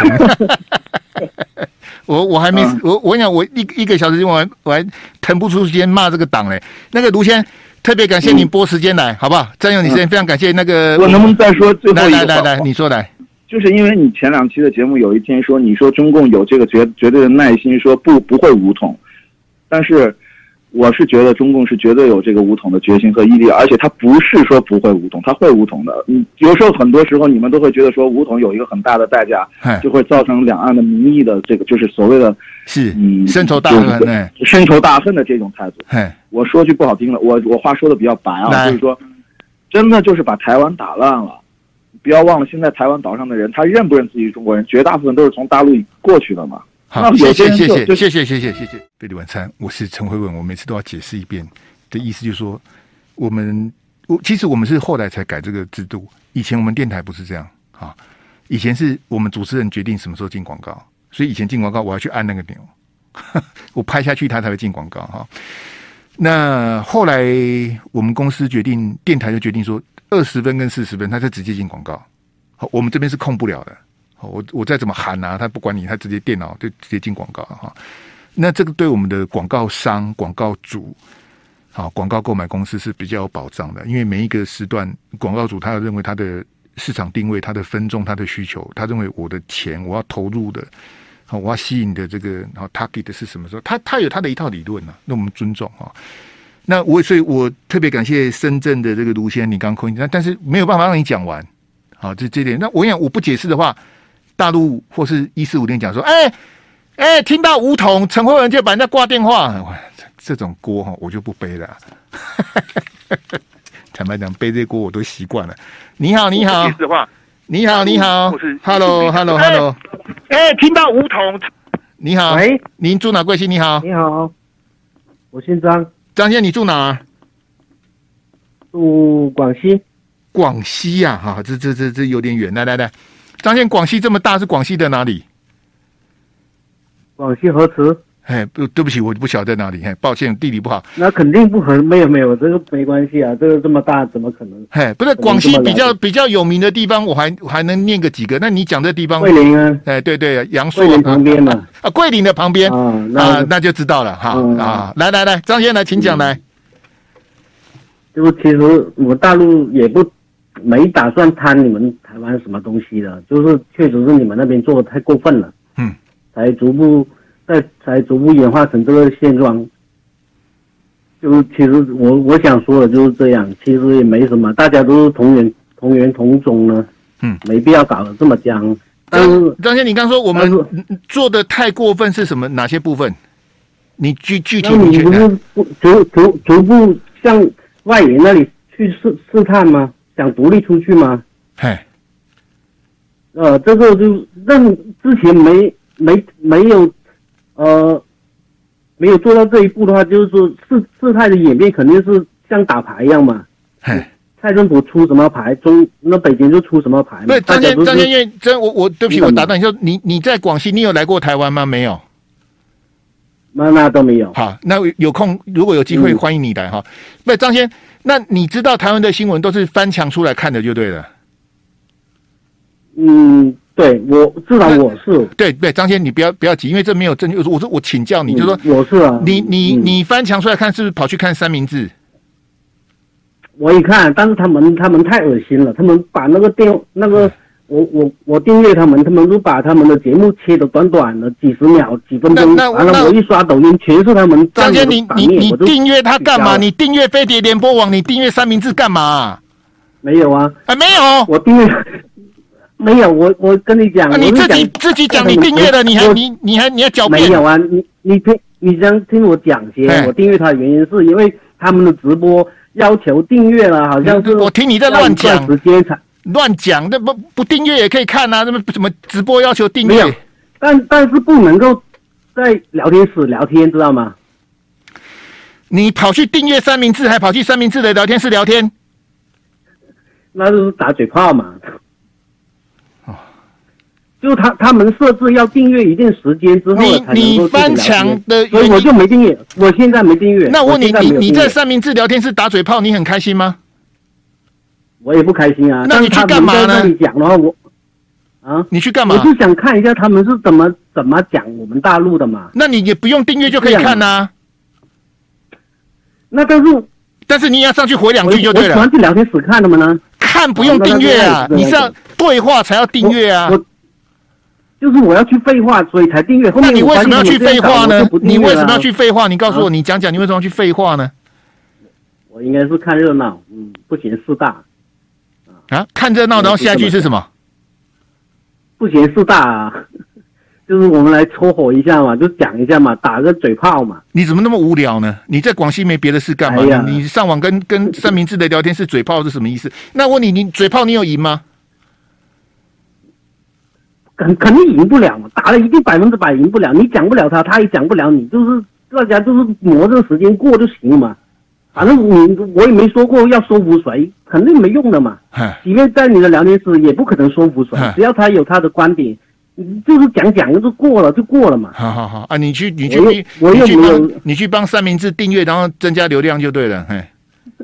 [SPEAKER 2] 我我还没、嗯、我我跟你讲，我一一个小时我还我还腾不出时间骂这个党嘞。那个卢先特别感谢你拨时间来，嗯、好不好？占用你时间，嗯、非常感谢。那个
[SPEAKER 3] 我能不能再说最后一个？
[SPEAKER 2] 来来来来，你说来。
[SPEAKER 3] 就是因为你前两期的节目有一天说，你说中共有这个绝绝对的耐心，说不不会武统，但是。我是觉得中共是绝对有这个武统的决心和毅力，而且他不是说不会武统，他会武统的。嗯，有时候很多时候你们都会觉得说武统有一个很大的代价，就会造成两岸的民意的这个就是所谓的
[SPEAKER 2] 是嗯深仇大恨，哎，
[SPEAKER 3] 深仇大恨的这种态度。我说句不好听的，我我话说的比较白啊，就是说，真的就是把台湾打烂了。不要忘了，现在台湾岛上的人，他认不认自己是中国人，绝大部分都是从大陆过去的嘛。
[SPEAKER 2] 好，谢谢谢谢谢谢谢谢谢谢。贝里晚餐，我是陈慧文，我每次都要解释一遍的意思，就是说，我们我其实我们是后来才改这个制度，以前我们电台不是这样啊，以前是我们主持人决定什么时候进广告，所以以前进广告我要去按那个钮，我拍下去它才会进广告哈。那后来我们公司决定，电台就决定说二十分跟四十分，它就直接进广告，好，我们这边是控不了的。我我再怎么喊啊，他不管你，他直接电脑就直接进广告哈。那这个对我们的广告商、广告主、好广告购买公司是比较有保障的，因为每一个时段，广告主他认为他的市场定位、他的分众、他的需求，他认为我的钱我要投入的，好我要吸引的这个然后 target 是什么时候，他他有他的一套理论啊，那我们尊重啊。那我所以，我特别感谢深圳的这个卢先生，你刚扣音，但是没有办法让你讲完，好这这点，那我想我不解释的话。大陆或是一四五零讲说，哎、欸、哎、欸，听到武统，陈慧文就把人家挂电话，这种锅哈我就不背了。坦白讲，背这锅我都习惯了。你好，你好，你好，你好 ，Hello Hello Hello，
[SPEAKER 4] 哎、欸，听到武统，
[SPEAKER 2] 你好，
[SPEAKER 4] 喂，
[SPEAKER 2] 您住哪贵姓？你好，
[SPEAKER 4] 你好，我姓张，
[SPEAKER 2] 张先，你住哪？
[SPEAKER 4] 住广西。
[SPEAKER 2] 广西呀、啊，哈，这这这这有点远，来来来。张先，广西这么大，是广西的哪里？
[SPEAKER 4] 广西河池。
[SPEAKER 2] 哎，不，对不起，我不晓得在哪里，哎，抱歉，地理不好。
[SPEAKER 4] 那肯定不可能，没有没有，这个没关系啊，这个这么大，怎么可能？
[SPEAKER 2] 哎，不是广西比较比较有名的地方，我还我还能念个几个。那你讲这地方，
[SPEAKER 4] 桂林啊，
[SPEAKER 2] 哎，对对，杨树
[SPEAKER 4] 桂林旁边嘛，
[SPEAKER 2] 啊，桂林的旁边啊，那啊，那就知道了哈、嗯、啊，来来来，张先来，请讲来。
[SPEAKER 4] 就其实我大陆也不。没打算贪你们台湾什么东西的，就是确实是你们那边做的太过分了，嗯，才逐步在才逐步演化成这个现状。就其实我我想说的就是这样，其实也没什么，大家都是同源同源同种呢，嗯，没必要搞得这么僵。但是
[SPEAKER 2] 张先，你刚说我们做的太过分是什么？哪些部分？你具具体
[SPEAKER 4] 你不是不逐逐逐步向外野那里去试试探吗？想独立出去吗？
[SPEAKER 2] 嘿，
[SPEAKER 4] 呃，这个就让之前没没没有，呃，没有做到这一步的话，就是说事事态的演变肯定是像打牌一样嘛。
[SPEAKER 2] 嘿，
[SPEAKER 4] 蔡政府出什么牌，中那北京就出什么牌嘛。
[SPEAKER 2] 对，张先张先生，真我我对不起，我打断你说，你你在广西，你有来过台湾吗？没有。
[SPEAKER 4] 那那都没有。
[SPEAKER 2] 好，那有空如果有机会，欢迎你来哈。不、嗯，张先。那你知道台湾的新闻都是翻墙出来看的就对了。
[SPEAKER 4] 嗯，对，我至少我是。
[SPEAKER 2] 对对，张先，你不要不要急，因为这没有证据。我说我请教你，嗯、就说
[SPEAKER 4] 我是啊。
[SPEAKER 2] 你你、嗯、你翻墙出来看，是不是跑去看三明治？
[SPEAKER 4] 我一看，但是他们他们太恶心了，他们把那个电那个我我我订阅他们，他们就把他们的节目切得短短的几十秒、几分钟，完了我一刷抖音，全是他们。
[SPEAKER 2] 张先，你你你订阅他干嘛？你订阅飞碟联播网，你订阅三明治干嘛？
[SPEAKER 4] 没有啊，
[SPEAKER 2] 啊没有，
[SPEAKER 4] 我订阅没有，我我跟你讲，
[SPEAKER 2] 啊、你自己自己讲你订阅了，你还你你还你还狡辩？
[SPEAKER 4] 没有啊，你你听你先听我讲先，我订阅他的原因是因为他们的直播要求订阅了，好像是
[SPEAKER 2] 我听你在乱讲，
[SPEAKER 4] 时间才
[SPEAKER 2] 乱讲，那不不订阅也可以看啊，那么怎么直播要求订阅？
[SPEAKER 4] 没有，但但是不能够在聊天室聊天，知道吗？
[SPEAKER 2] 你跑去订阅三明治，还跑去三明治的聊天室聊天？
[SPEAKER 4] 那就是打嘴炮嘛。哦，就他他们设置要订阅一定时间之后才能够
[SPEAKER 2] 你你翻墙的，
[SPEAKER 4] 所以我就没订阅，我现在没订阅。
[SPEAKER 2] 那我问你，你你在三明治聊天室打嘴炮，你很开心吗？
[SPEAKER 4] 我也不开心啊。
[SPEAKER 2] 那你去干嘛呢？
[SPEAKER 4] 在那里讲的话，我啊，
[SPEAKER 2] 你去干嘛？
[SPEAKER 4] 我是想看一下他们是怎么怎么讲我们大陆的嘛。
[SPEAKER 2] 那你也不用订阅就可以看呐、啊。
[SPEAKER 4] 那但是。
[SPEAKER 2] 但是你要上去回两句就对了。
[SPEAKER 4] 我喜欢去聊天室看他们呢。
[SPEAKER 2] 看不用订阅啊，你是要对话才要订阅啊。
[SPEAKER 4] 我, 我就是我要去废话，所以才订阅。后面
[SPEAKER 2] 那你为什么要去废话呢？你为什么要去废话？你告诉我，
[SPEAKER 4] 啊、
[SPEAKER 2] 你讲讲你为什么要去废话呢？
[SPEAKER 4] 我应该是看热闹，嗯，不嫌事大。
[SPEAKER 2] 啊，看热闹，然后下一句是什么？
[SPEAKER 4] 不嫌事大啊。就是我们来撮合一下嘛，就讲一下嘛，打个嘴炮嘛。
[SPEAKER 2] 你怎么那么无聊呢？你在广西没别的事干嘛？哎、你上网跟跟三明治的聊天室嘴炮是什么意思？那问你，你嘴炮你有赢吗？
[SPEAKER 4] 肯肯定赢不了嘛，打了一定百分之百赢不了。你讲不了他，他也讲不了你，就是大家就是磨这个时间过就行了嘛。反正你我也没说过要说服谁，肯定没用的嘛。即便在你的聊天室也不可能说服谁，只要他有他的观点。就是讲讲就过了就过了嘛。
[SPEAKER 2] 好好好啊，你去你去
[SPEAKER 4] 我又
[SPEAKER 2] 你去帮你去帮三明治订阅，然后增加流量就对了。嘿，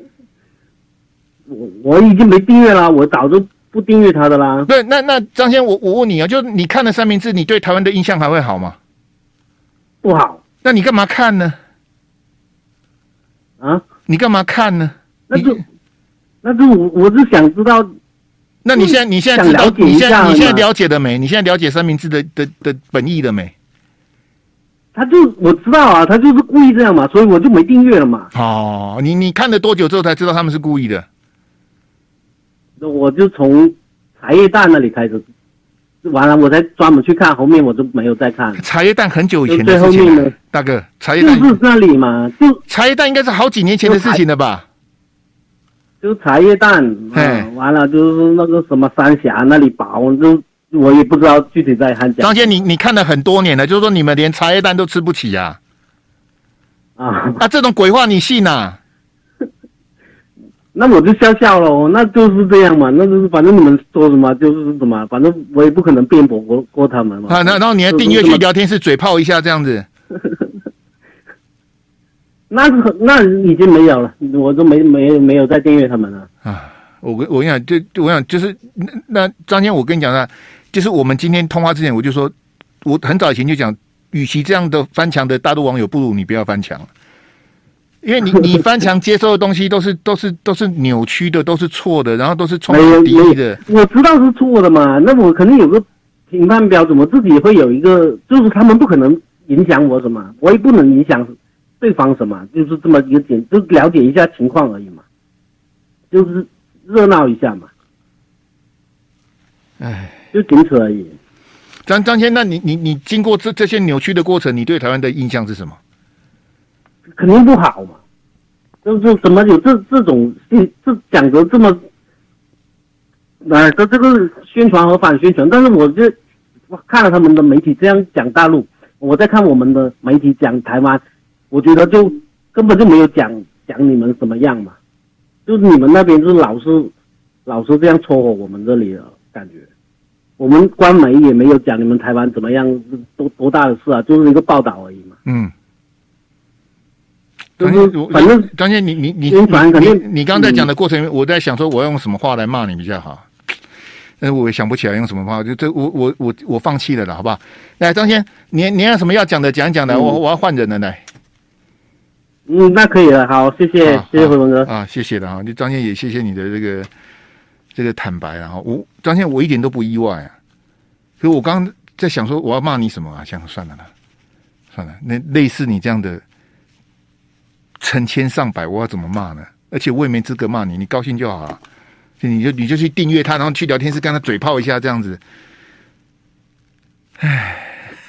[SPEAKER 4] 我我已经没订阅了，我早就不订阅他的啦。
[SPEAKER 2] 对，那那张先，我我问你啊，就你看了三明治，你对台湾的印象还会好吗？
[SPEAKER 4] 不好。
[SPEAKER 2] 那你干嘛看呢？
[SPEAKER 4] 啊？
[SPEAKER 2] 你干嘛看呢？
[SPEAKER 4] 那就那就我我是想知道。
[SPEAKER 2] 那你现在你现在知道你现在你现在了解了没？你现在了解三明治的的的本意了没？
[SPEAKER 4] 他就我知道啊，他就是故意这样嘛，所以我就没订阅了嘛。
[SPEAKER 2] 哦，你你看了多久之后才知道他们是故意的？
[SPEAKER 4] 我就从茶叶蛋那里开始，完了我才专门去看，后面我就没有再看。
[SPEAKER 2] 茶叶蛋很久以前的事情了，大哥，茶叶蛋
[SPEAKER 4] 就是那里嘛，就
[SPEAKER 2] 茶叶蛋应该是好几年前的事情了吧？
[SPEAKER 4] 就茶叶蛋，啊，完了就是那个什么三峡那里保，就我也不知道具体在喊讲。
[SPEAKER 2] 张先，你你看了很多年了，就是说你们连茶叶蛋都吃不起呀、
[SPEAKER 4] 啊？啊，
[SPEAKER 2] 啊，这种鬼话你信啊？
[SPEAKER 4] 那我就笑笑了，那就是这样嘛，那就是反正你们说什么就是什么，反正我也不可能辩驳过过他们嘛。
[SPEAKER 2] 啊，那然后你还订阅去聊天室嘴炮一下这样子。
[SPEAKER 4] 那是那已经没有了，我都没没没有再订阅他们了
[SPEAKER 2] 啊！我跟我跟你讲，就我想就是那那张先，我跟你讲啊，就是我们今天通话之前，我就说，我很早以前就讲，与其这样的翻墙的大陆网友，不如你不要翻墙，因为你你翻墙接收的东西都是都是都是扭曲的，都是错的，然后都是充满敌意的。
[SPEAKER 4] 我知道是错的嘛，那我肯定有个评判标准，我自己会有一个，就是他们不可能影响我什么，我也不能影响对方什么，就是这么一个点，就了解一下情况而已嘛，就是热闹一下嘛，
[SPEAKER 2] 哎，
[SPEAKER 4] 就仅此而已。
[SPEAKER 2] 张张先，那你你你经过这这些扭曲的过程，你对台湾的印象是什么？
[SPEAKER 4] 肯定不好嘛，就是怎么有这这种这讲得这么，啊，这这个宣传和反宣传，但是我就我看了他们的媒体这样讲大陆，我在看我们的媒体讲台湾。我觉得就根本就没有讲讲你们怎么样嘛，就是你们那边就是老是老是这样撮合我们这里的感觉，我们官媒也没有讲你们台湾怎么样，多多大的事啊，就是一个报道而已嘛。
[SPEAKER 2] 嗯，
[SPEAKER 4] 就是反正
[SPEAKER 2] 张先，你你你
[SPEAKER 4] 宣传肯定
[SPEAKER 2] 你你刚才讲的过程，嗯、我在想说我要用什么话来骂你比较好，但是我也想不起来用什么话，就这我我我我放弃了啦，好不好？来，张先，你你有什么要讲的讲一讲的，嗯、我我要换人了来。
[SPEAKER 4] 嗯，那可以了，好，谢谢，谢谢回文哥
[SPEAKER 2] 啊，谢谢了啊，就张先也谢谢你的这个这个坦白啊，我张先生我一点都不意外啊。可是我刚刚在想说我要骂你什么啊？想算了啦，算了，那类似你这样的成千上百，我要怎么骂呢？而且我也没资格骂你，你高兴就好了。就你就你就去订阅他，然后去聊天室跟他嘴炮一下，这样子。唉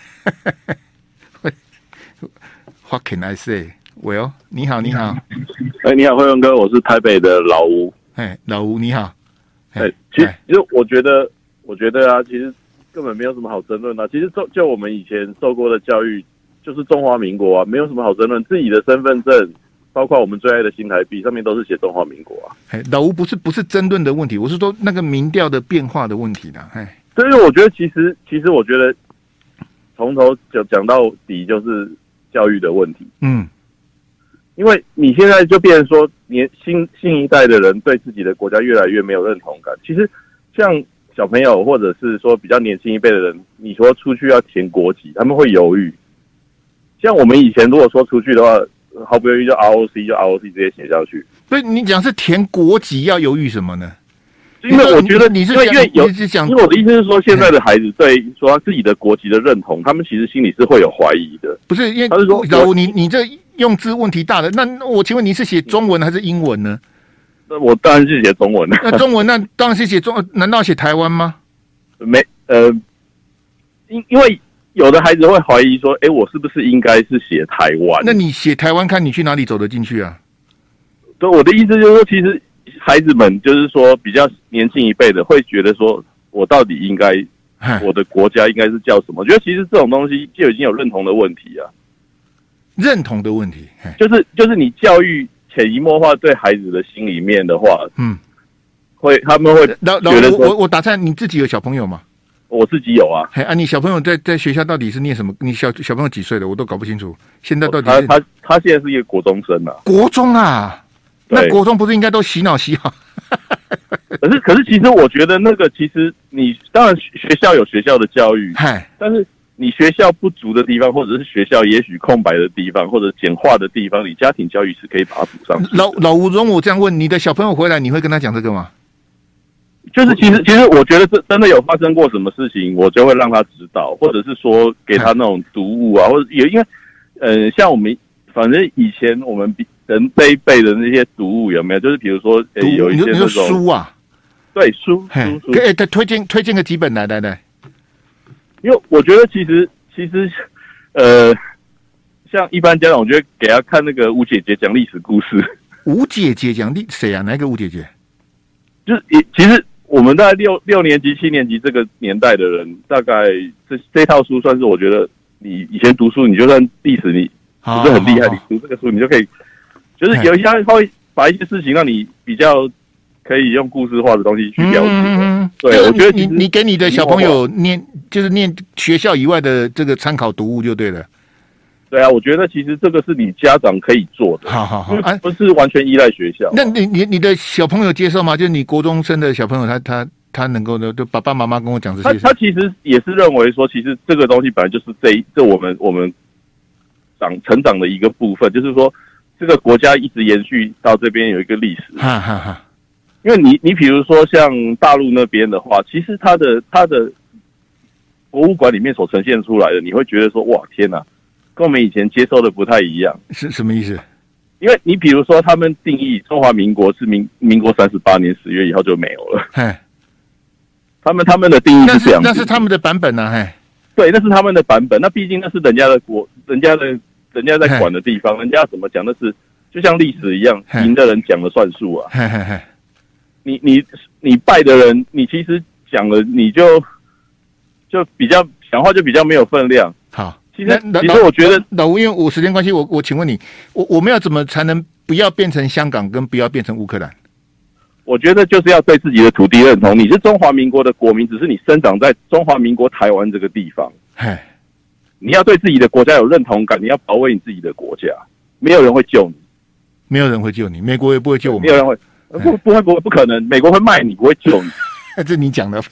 [SPEAKER 2] ，What can I say? Well， 你好，你好。
[SPEAKER 5] 哎，你好，辉文哥，我是台北的老吴。
[SPEAKER 2] 哎，老吴你好。
[SPEAKER 5] 哎，其实其实我觉得，我觉得啊，其实根本没有什么好争论的、啊。其实就就我们以前受过的教育，就是中华民国啊，没有什么好争论。自己的身份证，包括我们最爱的新台币，上面都是写中华民国啊。
[SPEAKER 2] 哎，老吴不是不是争论的问题，我是说那个民调的变化的问题的。哎，
[SPEAKER 5] 所以我觉得其实其实我觉得从头讲讲到底就是教育的问题。嗯。因为你现在就变成说，年新新一代的人对自己的国家越来越没有认同感。其实，像小朋友或者是说比较年轻一辈的人，你说出去要填国籍，他们会犹豫。像我们以前如果说出去的话，毫不犹豫就 R O C 就 R O C 直接写下去。
[SPEAKER 2] 所以你讲是填国籍要犹豫什么呢？
[SPEAKER 5] 因为我觉得
[SPEAKER 2] 你是
[SPEAKER 5] 因为因为有，
[SPEAKER 2] 因
[SPEAKER 5] 为我的意思是说，现在的孩子对说他自己的国籍的认同，他们其实心里是会有怀疑的。
[SPEAKER 2] 不是因为他是说，老吴，你你这用字问题大了。那我请问你是写中文还是英文呢？
[SPEAKER 5] 那我当然是写中文了。
[SPEAKER 2] 那中文那当然是写中，难道写台湾吗？
[SPEAKER 5] 没呃，因因为有的孩子会怀疑说，哎、欸，我是不是应该是写台湾？
[SPEAKER 2] 那你写台湾，看你去哪里走得进去啊？
[SPEAKER 5] 对，我的意思就是说，其实。孩子们就是说比较年轻一辈的会觉得说，我到底应该我的国家应该是叫什么？我觉得其实这种东西就已经有认同的问题啊，
[SPEAKER 2] 认同的问题，
[SPEAKER 5] 就是就是你教育潜移默化对孩子的心里面的话，嗯，会他们会觉得
[SPEAKER 2] 我我打岔，你自己有小朋友吗？
[SPEAKER 5] 我自己有啊。
[SPEAKER 2] 哎啊，你小朋友在在学校到底是念什么？你小小朋友几岁了？我都搞不清楚。现在到底
[SPEAKER 5] 是他他他现在是一个国中生啊，
[SPEAKER 2] 国中啊。那国中不是应该都洗脑洗好？
[SPEAKER 5] 可是可是，其实我觉得那个，其实你当然学校有学校的教育，但是你学校不足的地方，或者是学校也许空白的地方，或者简化的地方，你家庭教育是可以把它补上去。
[SPEAKER 2] 老老吴容我这样问，你的小朋友回来，你会跟他讲这个吗？
[SPEAKER 5] 就是其实其实我觉得这真的有发生过什么事情，我就会让他知道，或者是说给他那种读物啊，或者有因为呃，像我们反正以前我们比。人这一辈的那些读物有没有？就是比如说，呃、欸，有一些那种
[SPEAKER 2] 书啊，
[SPEAKER 5] 对，书书书，
[SPEAKER 2] 哎，推荐推荐个几本来来来。
[SPEAKER 5] 因为我觉得其实其实，呃，像一般家长，我觉得给他看那个吴姐姐讲历史故事。
[SPEAKER 2] 吴姐姐讲历谁啊？哪一个吴姐姐？
[SPEAKER 5] 就是其实我们大概六六年级、七年级这个年代的人，大概这这套书算是我觉得你以前读书，你就算历史你不是很厉害，你读这个书你就可以。就是有一些会把一些事情让你比较可以用故事化的东西去了解。嗯、对，我觉得
[SPEAKER 2] 你你给你的小朋友念就是念学校以外的这个参考读物就对了。
[SPEAKER 5] 对啊，我觉得其实这个是你家长可以做的。
[SPEAKER 2] 好好好，
[SPEAKER 5] 啊、不是完全依赖学校。
[SPEAKER 2] 那你你你的小朋友接受吗？就是你国中生的小朋友，他他他能够的，就爸爸妈妈跟我讲这些。
[SPEAKER 5] 他他其实也是认为说，其实这个东西本来就是这这我们我们长成长的一个部分，就是说。这个国家一直延续到这边有一个历史，哈哈哈。因为你你比如说像大陆那边的话，其实它的它的博物馆里面所呈现出来的，你会觉得说哇天哪，跟我们以前接受的不太一样。
[SPEAKER 2] 是什么意思？
[SPEAKER 5] 因为你比如说他们定义中华民国是民民国三十八年十月以后就没有了，嘿，他们他们的定义是这样子，
[SPEAKER 2] 那是他们的版本啊，嘿，
[SPEAKER 5] 对，那是他们的版本，那毕竟那是人家的国，人家的。人家在管的地方，人家怎么讲那是就像历史一样，赢的人讲了算数啊。嘿嘿嘿你你你败的人，你其实讲了，你就就比较讲话就比较没有分量。
[SPEAKER 2] 好，
[SPEAKER 5] 其实其实我觉得
[SPEAKER 2] 老吴，因为我时间关系，我我请问你，我我们要怎么才能不要变成香港，跟不要变成乌克兰？
[SPEAKER 5] 我觉得就是要对自己的土地认同，你是中华民国的国民，只是你生长在中华民国台湾这个地方。嘿。你要对自己的国家有认同感，你要保卫你自己的国家，没有人会救你，
[SPEAKER 2] 没有人会救你，美国也不会救我们，
[SPEAKER 5] 没有人会，不不会不会不可能，美国会卖你，不会救你，
[SPEAKER 2] 这你讲的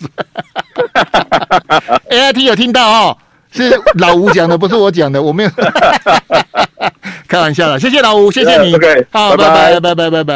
[SPEAKER 2] ，A I T 有听到哦，是老吴讲的，不是我讲的，我没有，开玩笑了，谢谢老吴，谢谢你，
[SPEAKER 5] okay,
[SPEAKER 2] 好，拜拜拜拜拜拜。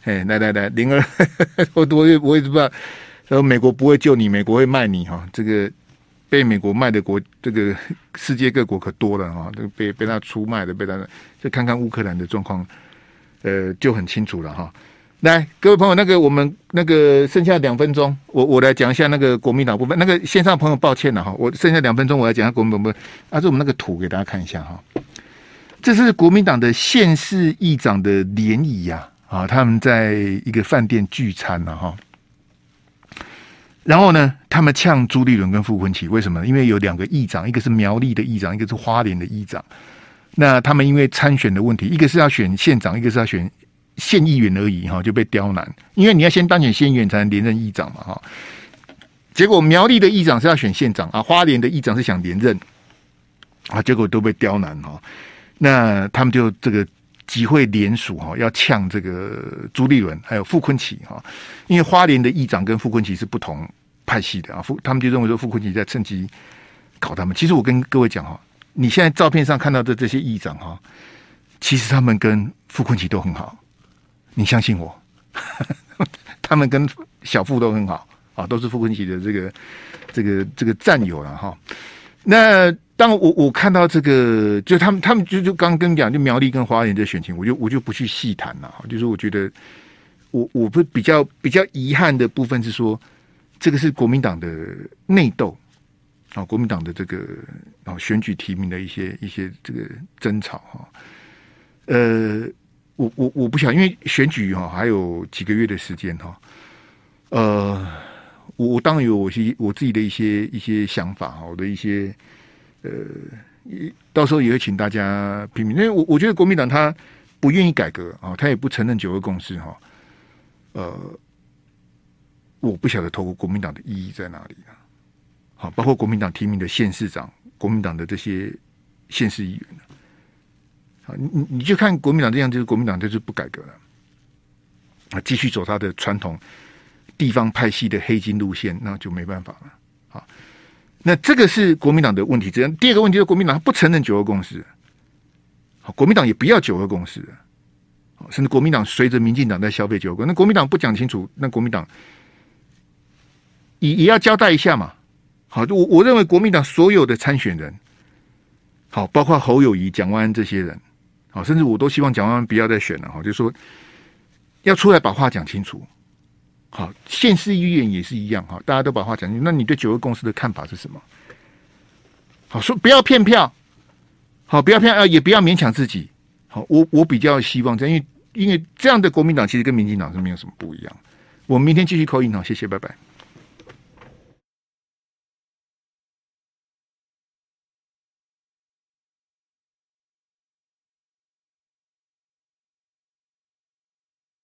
[SPEAKER 2] 哎，来来来，零二，我我也我也不知道，说美国不会救你，美国会卖你哈。这个被美国卖的国，这个世界各国可多了哈。这个被被他出卖的，被他就看看乌克兰的状况，呃，就很清楚了哈。来，各位朋友，那个我们那个剩下两分钟，我我来讲一下那个国民党部分。那个线上朋友，抱歉了哈，我剩下两分钟，我来讲一下国民党部分。啊，这我们那个图给大家看一下哈。这是国民党的县市议长的联谊呀。啊，他们在一个饭店聚餐了哈，然后呢，他们呛朱立伦跟傅昆萁，为什么？因为有两个议长，一个是苗栗的议长，一个是花莲的议长。那他们因为参选的问题，一个是要选县长，一个是要选县议员而已哈，就被刁难。因为你要先当选县议员才能连任议长嘛哈。结果苗栗的议长是要选县长啊，花莲的议长是想连任啊，结果都被刁难哈。那他们就这个。集会联署哈，要呛这个朱立伦还有傅昆萁哈，因为花莲的议长跟傅昆萁是不同派系的啊，傅他们就认为说傅昆萁在趁机搞他们。其实我跟各位讲哈，你现在照片上看到的这些议长哈，其实他们跟傅昆萁都很好，你相信我，他们跟小傅都很好啊，都是傅昆萁的这个这个这个战友了哈。那当我我看到这个，就他们他们就就刚跟你讲，就苗栗跟花莲的选情，我就我就不去细谈了。就是我觉得，我我不比较比较遗憾的部分是说，这个是国民党的内斗啊，国民党的这个啊选举提名的一些一些这个争吵哈。呃，我我我不晓得，因为选举哈还有几个月的时间哈，呃。我我当然有我些我自己的一些一些想法哈，我的一些呃，到时候也会请大家批评，因为我我觉得国民党他不愿意改革啊，他也不承认九二共识哈，呃，我不晓得投国民党的意义在哪里啊。好，包括国民党提名的县市长，国民党的这些县市议员啊，你你就看国民党这样，就是国民党就是不改革了啊，继续走他的传统。地方派系的黑金路线，那就没办法了。好，那这个是国民党的问题之一。第二个问题是国民党不承认九二共识，好，国民党也不要九二共识，甚至国民党随着民进党在消费九二共识。那国民党不讲清楚，那国民党也也要交代一下嘛。好，我我认为国民党所有的参选人，好，包括侯友宜、蒋万安这些人，好，甚至我都希望蒋万安不要再选了。哈，就是说要出来把话讲清楚。好，县市议员也是一样哈，大家都把话讲清楚。那你对九二共识的看法是什么？好，说不要骗票，好，不要骗啊，也不要勉强自己。好，我我比较希望这样，因为因为这样的国民党其实跟民进党是没有什么不一样。我们明天继续call in，谢谢，拜拜。